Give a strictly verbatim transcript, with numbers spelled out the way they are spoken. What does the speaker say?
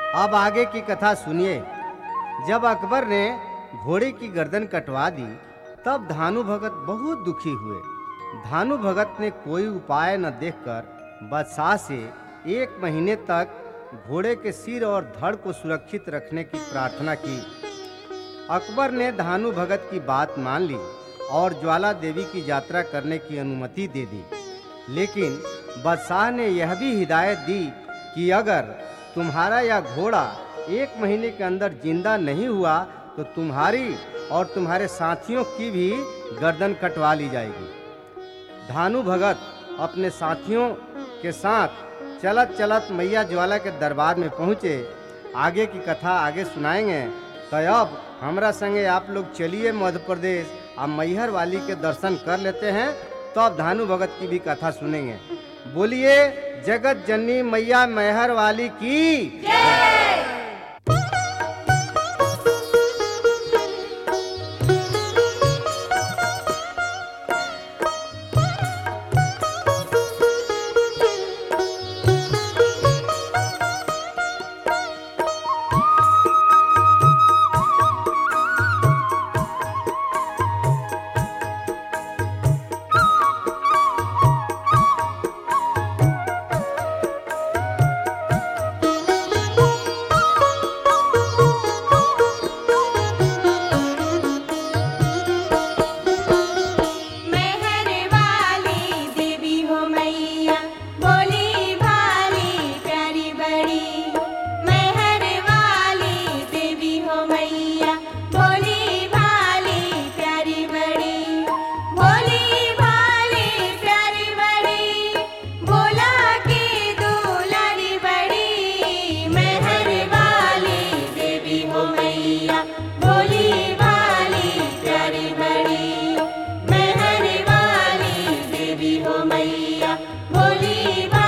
अब आगे की कथा सुनिए। जब अकबर ने घोड़े की गर्दन कटवा दी तब धानु भगत बहुत दुखी हुए। धानु भगत ने कोई उपाय न देखकर बादशाह से एक महीने तक घोड़े के सिर और धड़ को सुरक्षित रखने की प्रार्थना की। अकबर ने धानु भगत की बात मान ली और ज्वाला देवी की यात्रा करने की अनुमति दे दी। लेकिन बादशाह ने यह भी हिदायत दी कि अगर तुम्हारा यह घोड़ा एक महीने के अंदर जिंदा नहीं हुआ तो तुम्हारी और तुम्हारे साथियों की भी गर्दन कटवा ली जाएगी। धानु भगत अपने साथियों के साथ चलत चलत मैया ज्वाला के दरबार में पहुँचे। आगे की कथा आगे सुनाएंगे। तो अब हमरा संगे आप लोग चलिए मध्य प्रदेश और मैहर वाली के दर्शन कर लेते हैं, तो अब धानु भगत की भी कथा सुनेंगे। बोलिए जगत जननी मैया मैहर वाली की जय। मैया भोली